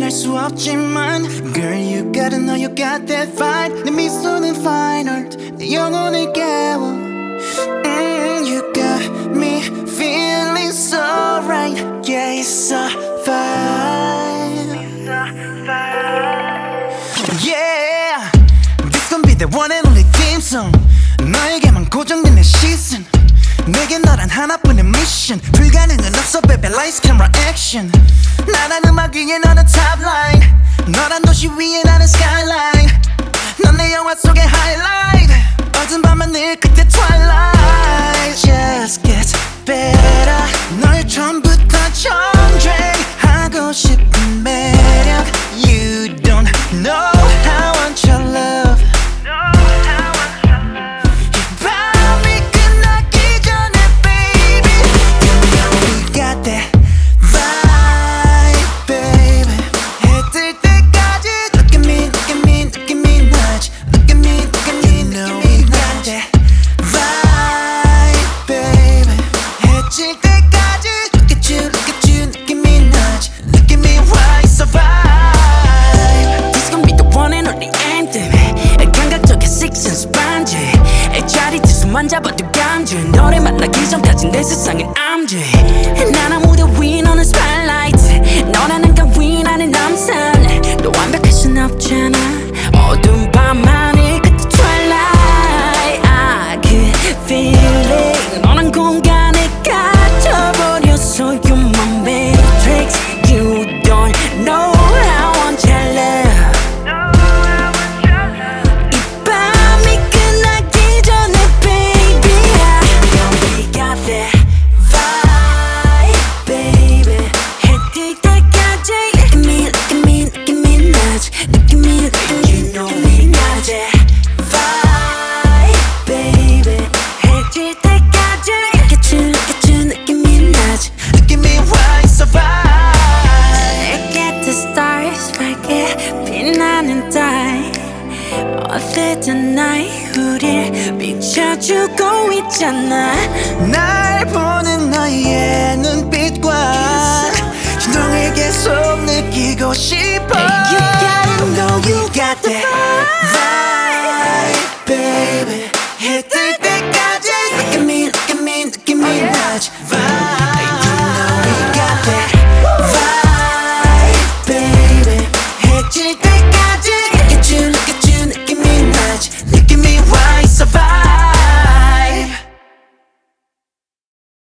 할 수 없지만 Girl you gotta know you got that fight 내 미소는 fine art 내 영혼을 깨워 You got me feeling so right Yeah it's a vibe Yeah This gon' be the one and only theme song 너에게만 고정된 내 시선 내게 너란 하나뿐인 미션 불가능은 없어 baby lights camera action 나란 음악 위에 너는 top line 너란 도시 위에 나는 skyline 넌 내 영화 속의 highlight 어두운 밤하늘 끝에 twilight Just gets better 널 처음부터 정주행하고 싶은 매력 You don't know how I want your love 만져봐도 간주 너를 만나기 전까진 내 세상엔 암주 난 아무도 위 너는 spotlight 너라는 가위 나는 남산 너 완벽할 순 없잖아 어두운 밤하늘 끝에 twilight I could feel it 너란 공간에 갇혀버렸어 You're my matrix You don't know how I want your love 어쨌든 나의 우릴 비춰주고 있잖아 날 보는 너의 눈빛